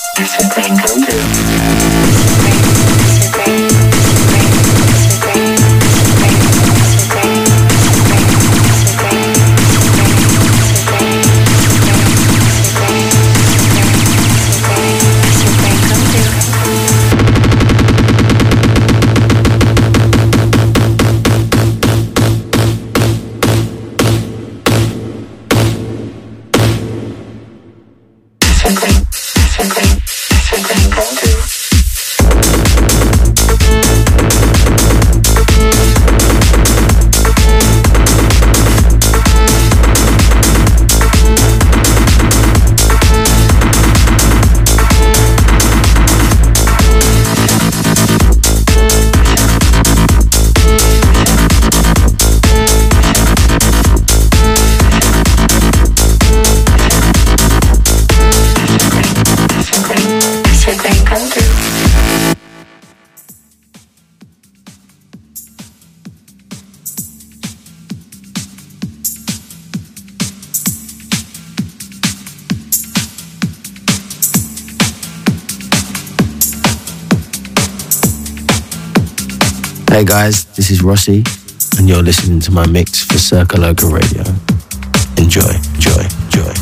Hey guys, this is Rossi, and you're listening to my mix for Circa Loca Radio. Enjoy, enjoy, enjoy.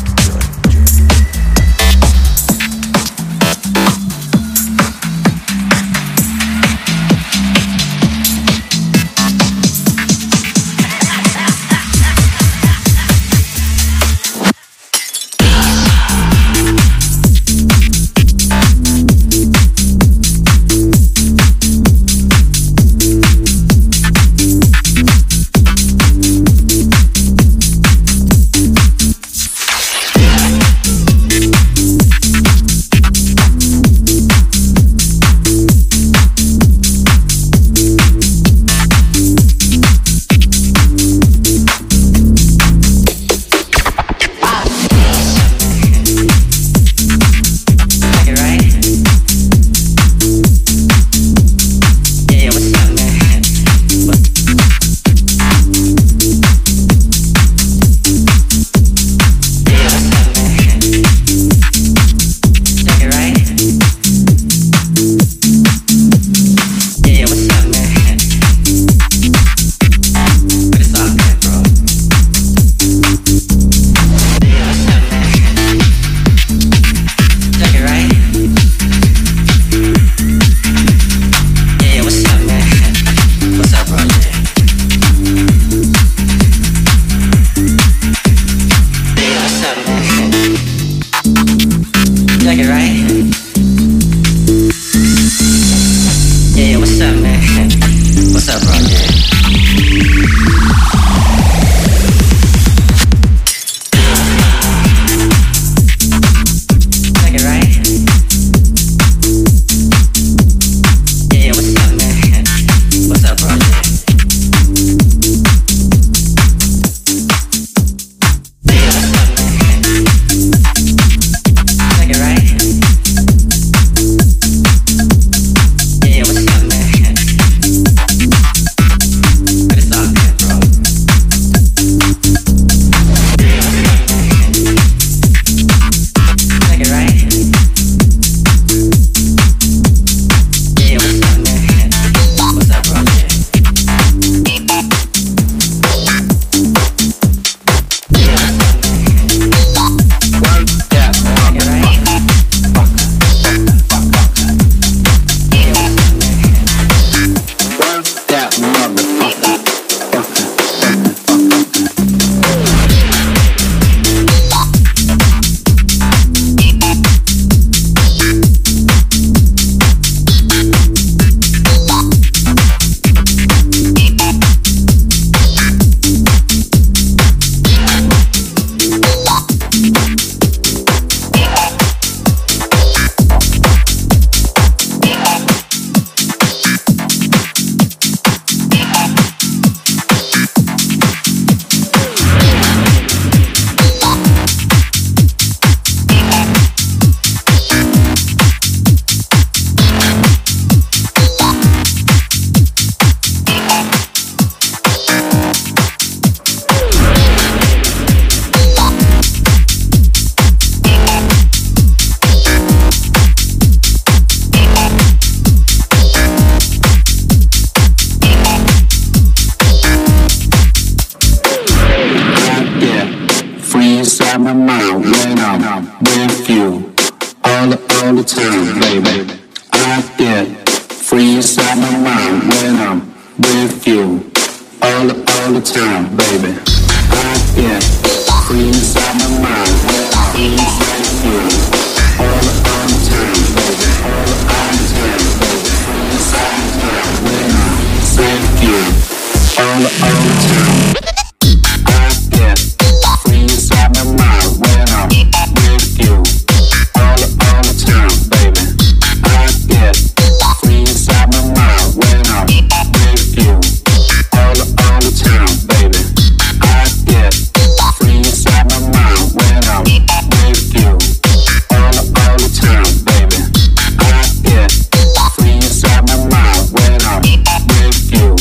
all the time, baby. I get free inside my mind when I'm with you. All the time, baby. I get free inside my mind when I'm with you. All the time, baby. All the time, baby. Free inside my mind when I'm with you. All the time. I get free inside my mind when I'm with you. All the time, baby. I get free inside my mind when I'm with you. All the time, baby. I get free inside my mind when I'm with you. All the time, baby. I get free inside my mind when I'm with you.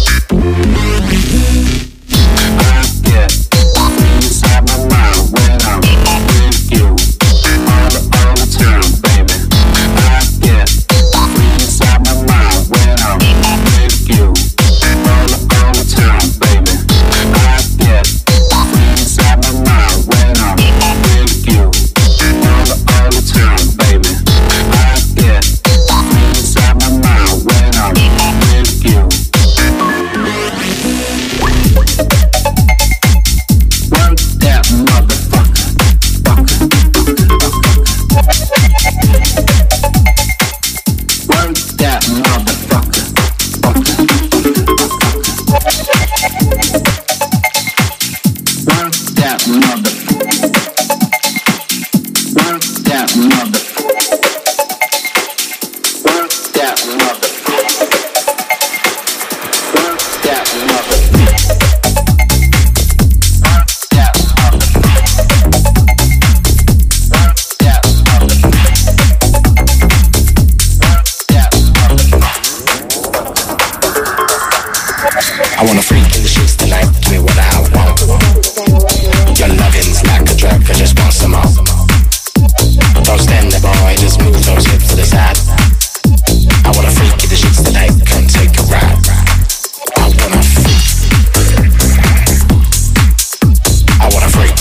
I get free inside my mind when I'm with you. All the time, baby. I get free inside my mind when I'm with you. All the time, baby. I get free inside my mind when I'm with you. All the time, baby. I get free inside my mind when I'm with you. Work that motherfucker, fucker, work that motherfucker, fucker, work that mother, work that mother, work that mother, work that mother. I wanna freak in the sheets tonight, give me what I want. Your lovin's like a drug, I just want some more. Don't stand there, boy, just move those hips to the side. I wanna freak in the sheets tonight, come take a ride. I wanna freak. I wanna freak.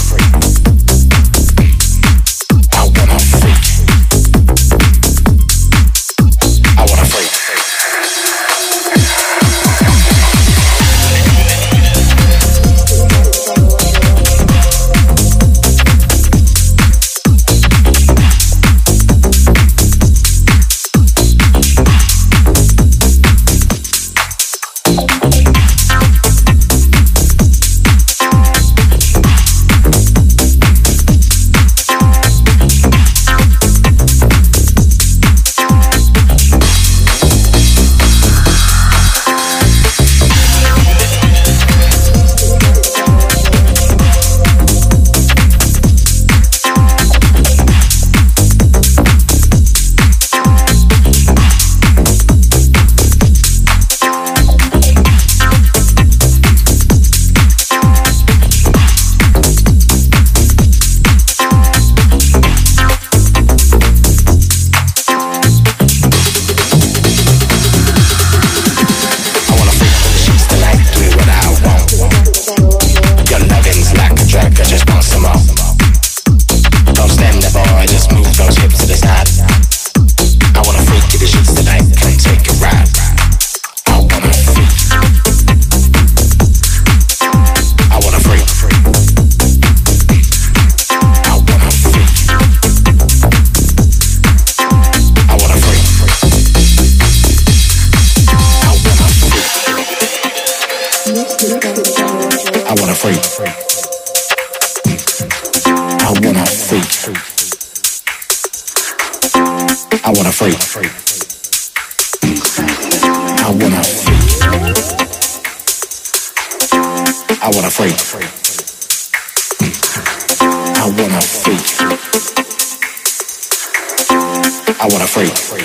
I wanna freak. I wanna freak. I wanna freak. I wanna freak. I wanna freak. I wanna freak. I wanna freak. Freak,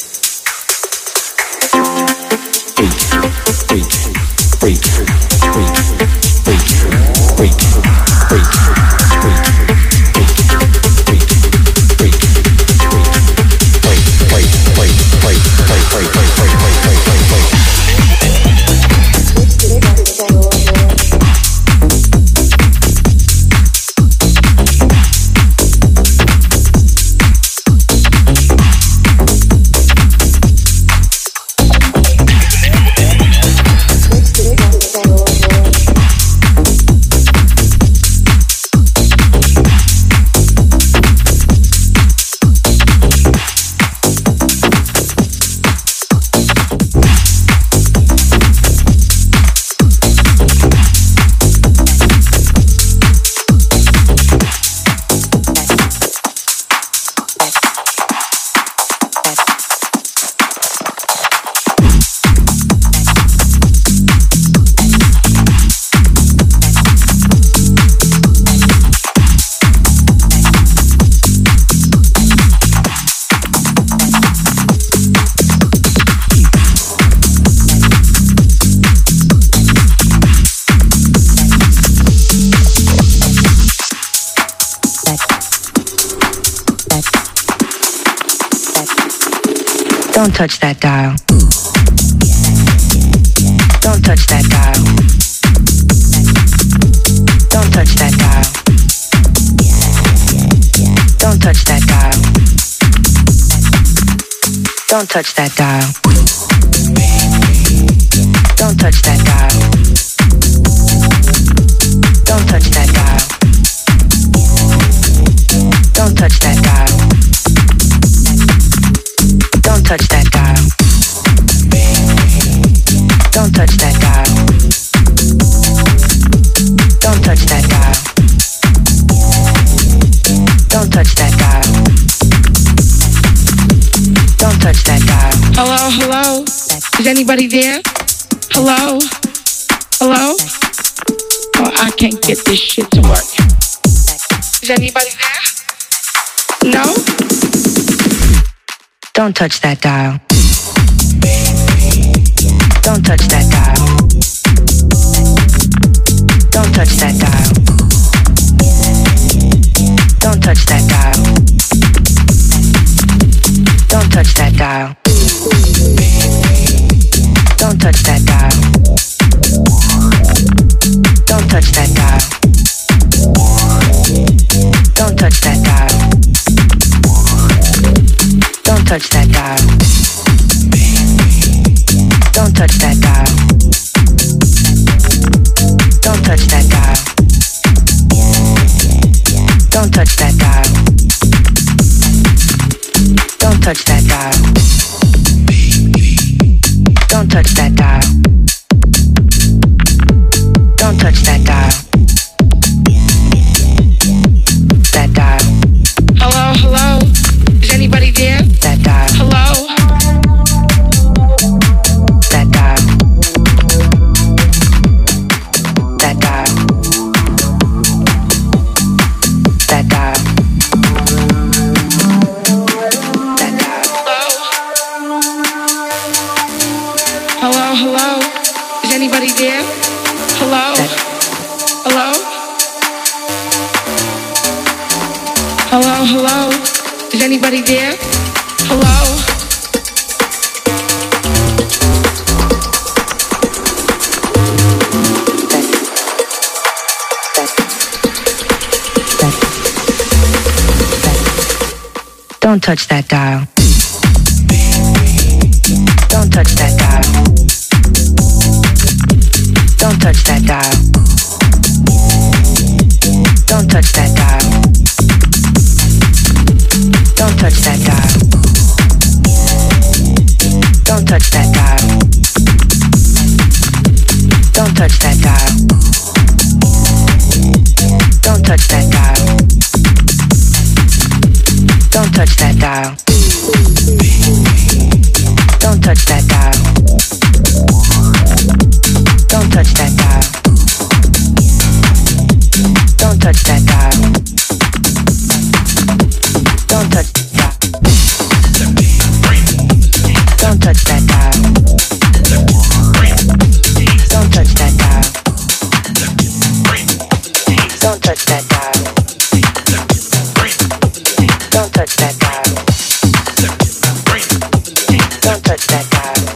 freak, freak, freak, freak, freak, freak, freak. Don't touch that dial. Don't touch that dial. Don't touch that dial. Don't touch that dial. Don't touch that dial. Don't touch that dial. Don't touch that dial. Don't touch that dial. Don't touch that dial. Don't touch that dial. Don't touch that dial. Don't touch that dial. Don't touch that dial. Hello, hello? Is anybody there? Hello? Hello? Oh, I can't get this shit to work. Is anybody there? No? Don't touch that dial. Don't touch that dial. Don't touch that dial. Don't touch that dial. Don't touch that dial. Don't touch that dial. Don't touch that dial. Don't touch that dial. Don't touch that dial. Don't touch that dial. Don't touch that dial. Don't touch that dial. Don't touch that dial. Don't touch that dial. Don't touch that dial. That dial. Hello, hello? Is anybody there? That dial. Hello? That dial. That dial. That dial. That dial. Hello, hello? Is anybody there? Hello? Hello? Hello, hello? Is anybody there? Hello? Don't touch that dial. Don't touch that dial. Don't touch that dial. Don't touch that dial. Don't touch that dial. Don't touch that dial. Don't touch that dial. Don't touch that dial. Don't touch that dial. Don't touch that dial. Don't touch that dial. Don't touch that dial. Don't touch that dial. Don't touch that dial. Don't touch that dial. Don't touch that dial. Don't touch that dial. Don't touch that dial.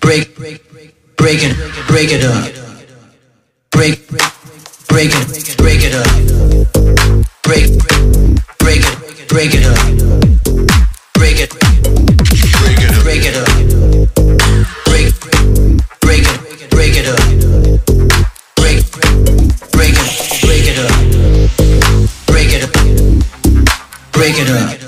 it up. Break it up. Break it up. Break it up. Break it up. Break it up. Break it up. Break it up. Break it up. Break it up.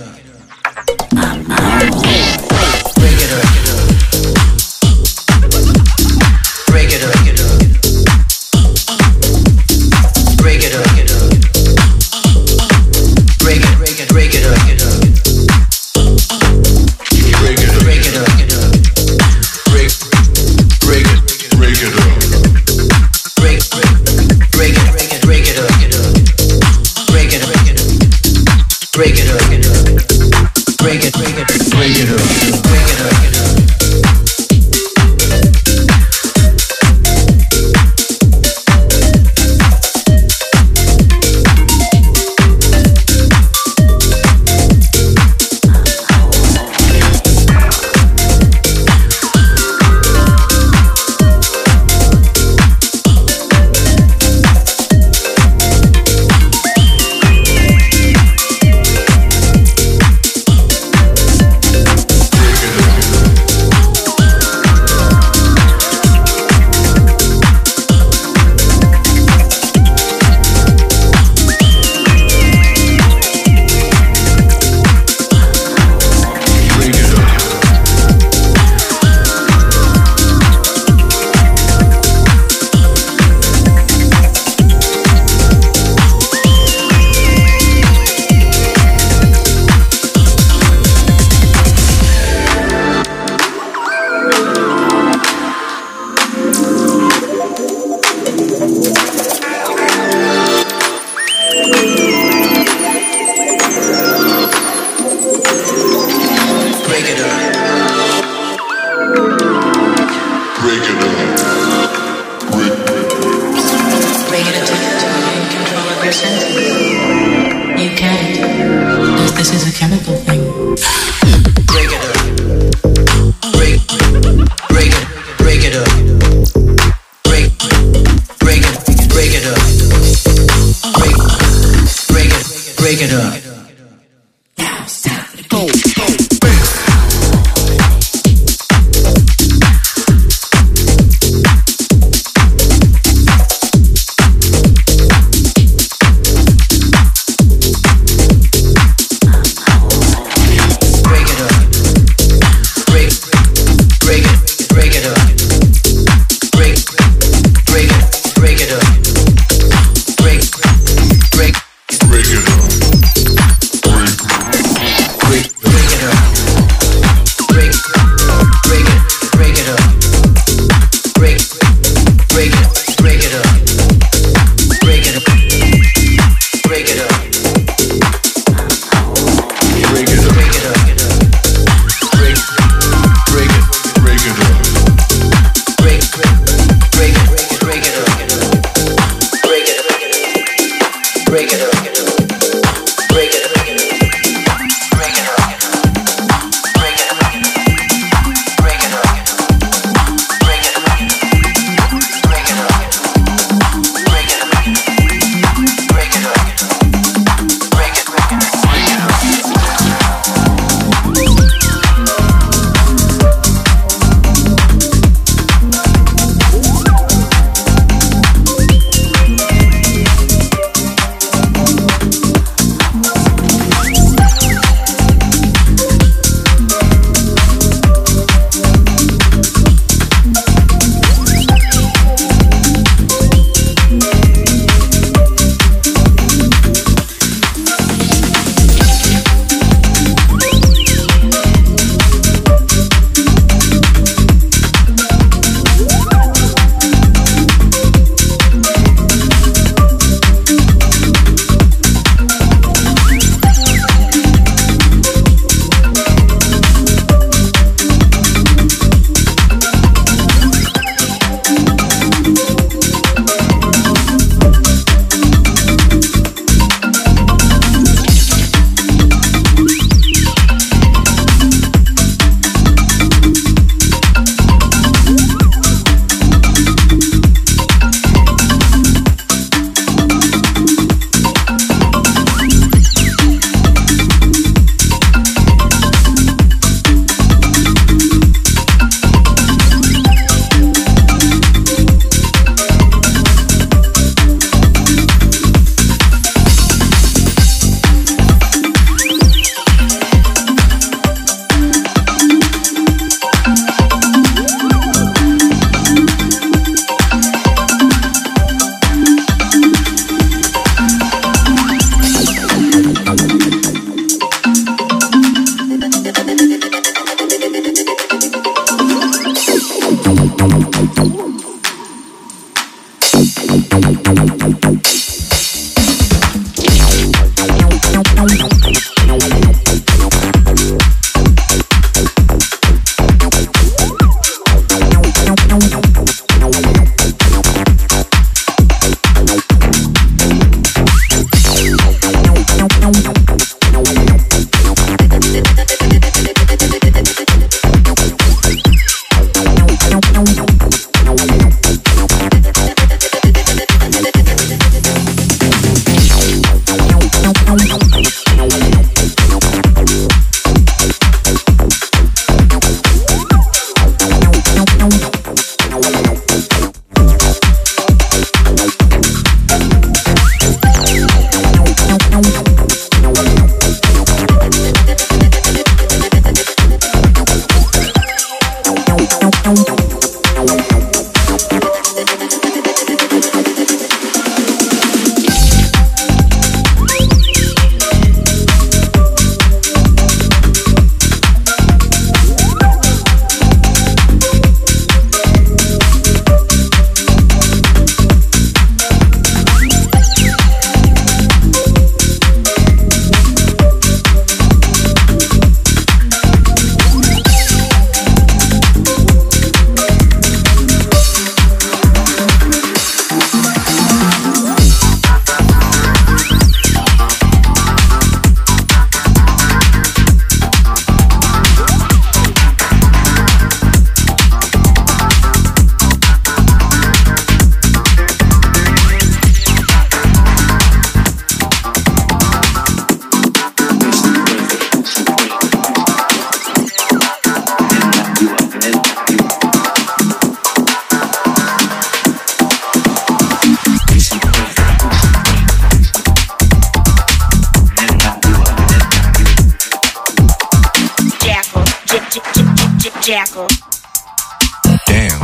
Jackal. Damn.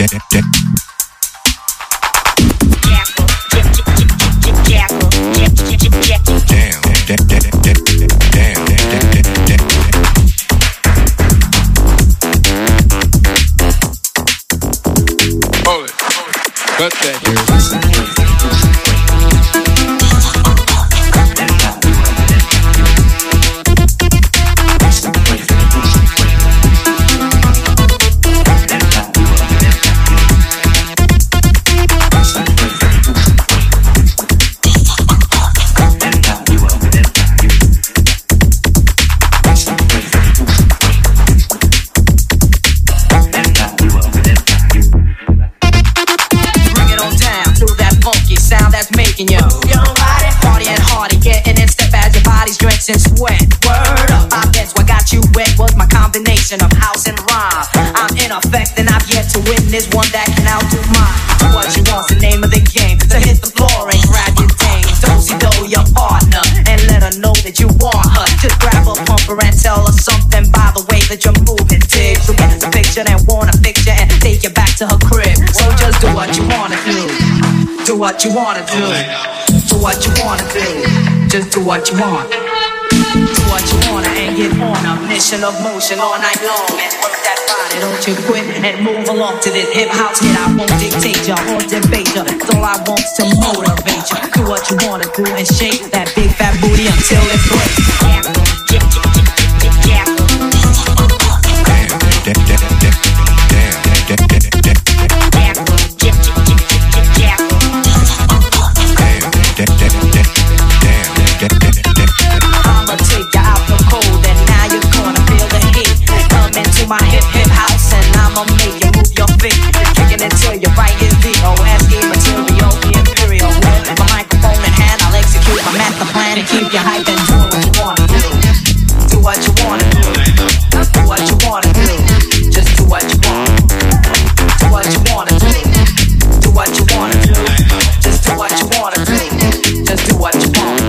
Hold it. Cut that. And sweat, word up, I guess what got you wet was my combination of house and rhyme. I'm in effect and I've yet to witness one that can outdo mine. What you want's the name of the game, to hit the floor and grab your dame. Do your partner and let her know that you want her. Just grab a pumper and tell her something by the way that you're moving. Dig, so get the picture and wanna picture and take you back to her crib. So just do what you wanna do. Do what you wanna do. Do what you wanna do. Just do what you want. Do what you wanna and get on a mission of motion all night long and work that body. Don't you quit and move along to this hip house hit. I won't dictate ya or debate ya. It's all I want's to motivate ya. Do what you wanna do and shake that big fat booty until it breaks. My hip house and I'ma make you move your feet. Kicking until your right is D-O-S-E material, the imperial. With my microphone in hand, I'll execute my master plan and keep you hyped and doing what you wanna do. Do what you wanna do. Do what you wanna do. Just do what you want. Do what you wanna do. Do what you wanna do. Just do what you wanna do. Just do what you want.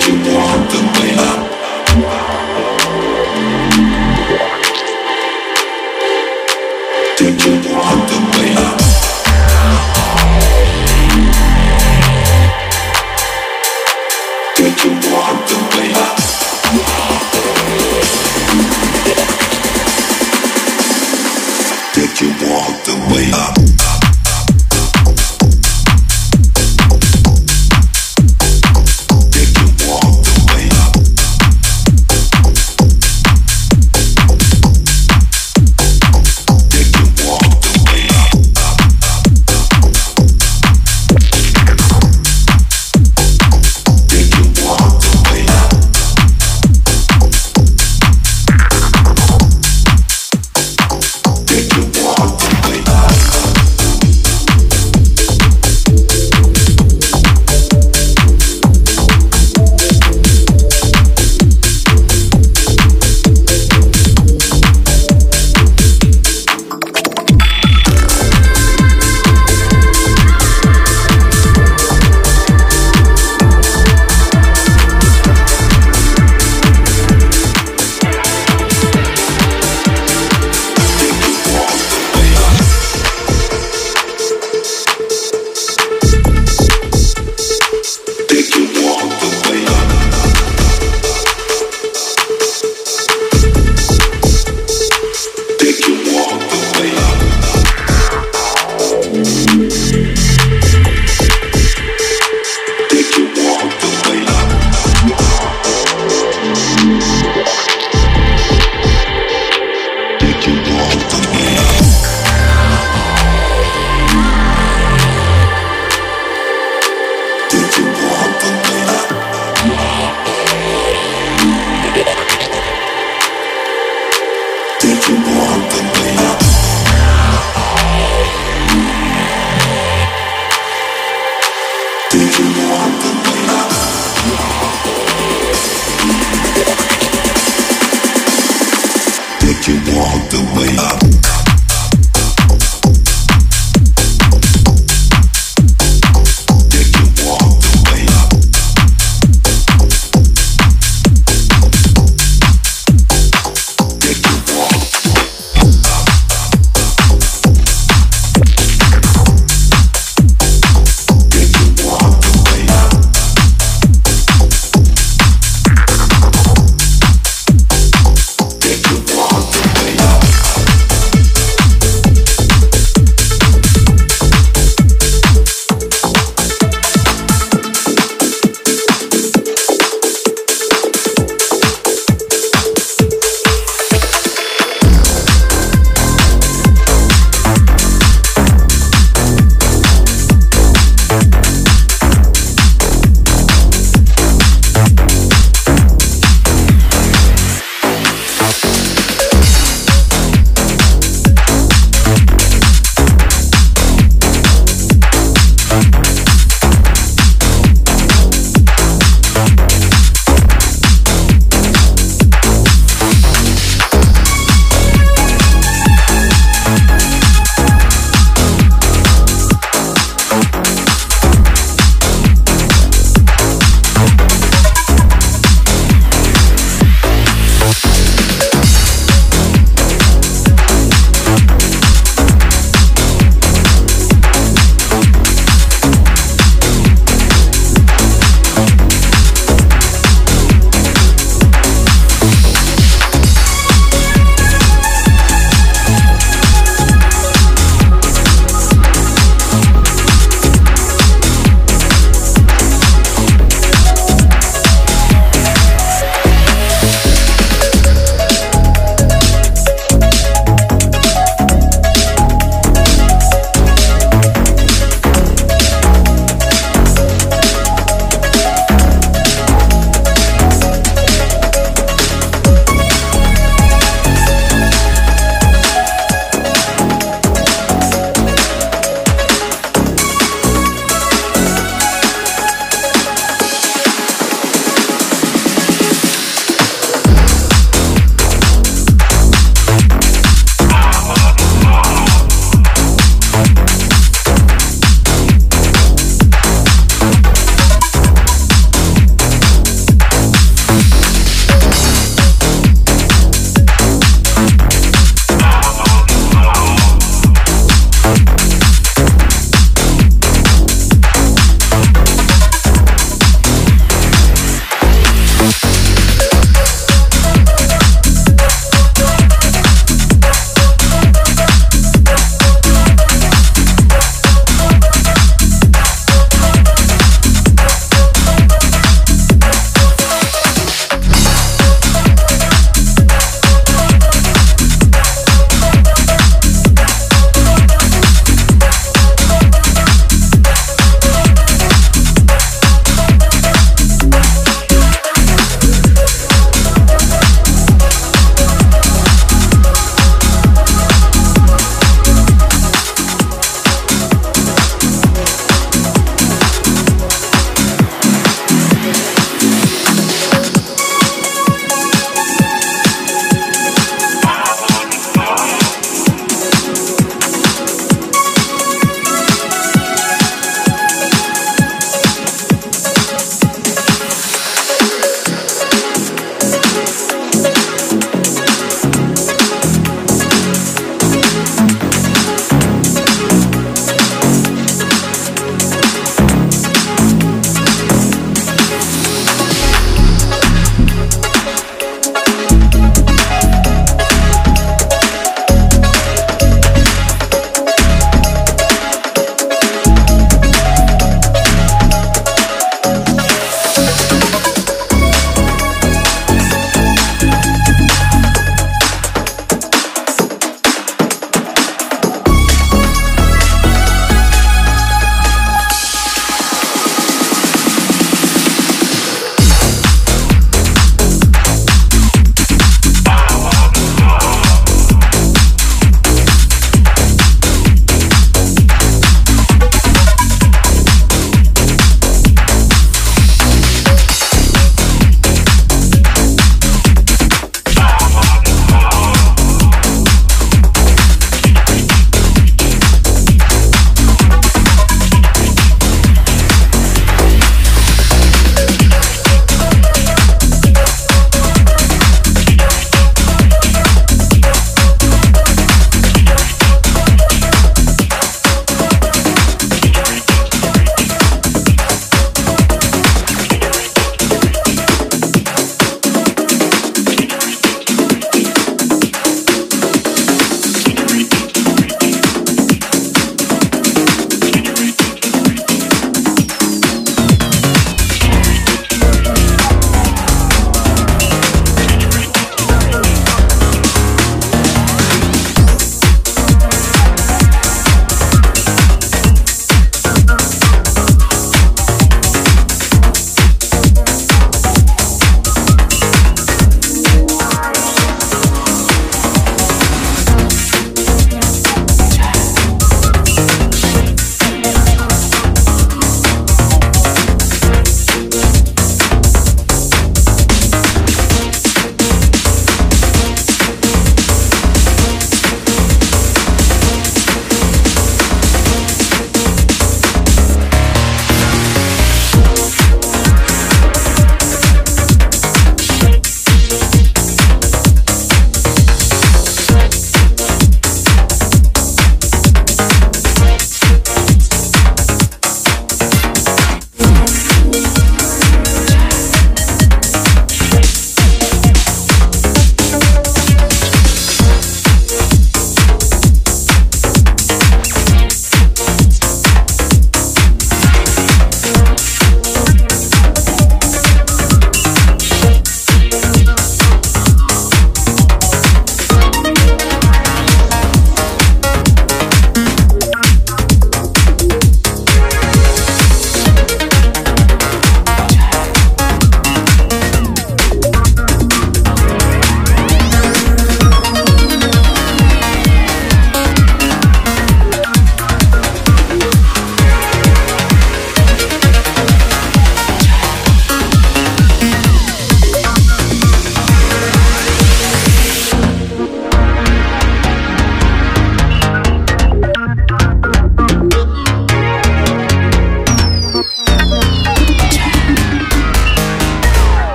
Take you all the way up.